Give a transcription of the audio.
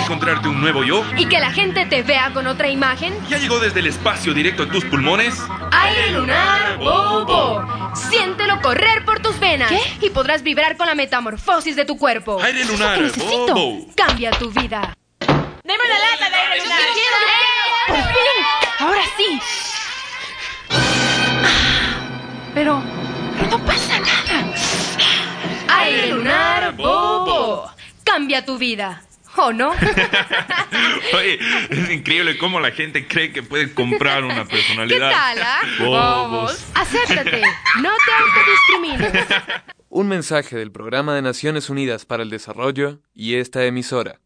encontrarte un nuevo yo? ¿Y que la gente te vea con otra imagen? ¿Ya llegó desde el espacio directo a tus pulmones? ¡Aire lunar Bobo! Siéntelo correr por tus venas. ¿Qué? Y podrás vibrar con la metamorfosis de tu cuerpo. Aire lunar Bobo. Cambia tu vida. ¡Deme una lata de aire lunar! ¡Por fin! ¡Ahora sí! Pero no pasa nada. ¡Aire lunar Bobo! Cambia tu vida. ¿O no? Oye, es increíble cómo la gente cree que puede comprar una ¿Qué personalidad. tal, ah? Bobos. Acéptate. No te autodiscrimines. Un mensaje del Programa de Naciones Unidas para el Desarrollo y esta emisora.